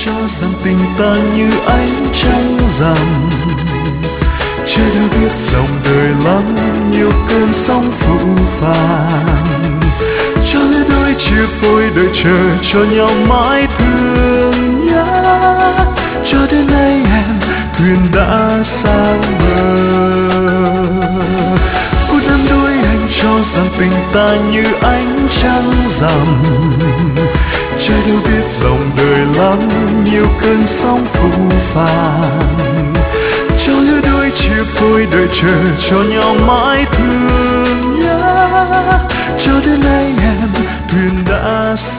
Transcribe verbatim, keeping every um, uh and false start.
cho rằng tình ta như ánh trăng rằm. Chưa đâu biết dòng đời lắm nhiều cơn sóng phũ phàng, cho lứa đôi chia phôi đợi chờ cho nhau mãi thương nhớ. Cho đến nay em thuyền đã sang bờ. Cô đơn đôi anh cho rằng tình ta như ánh trăng rằm. Trời đâu biết dòng đời lắm nhiều cơn sóng phũ phàng, cho lứa đôi chia phôi đợi chờ cho nhau mãi thương nhớ. Cho đến nay em thuyền đã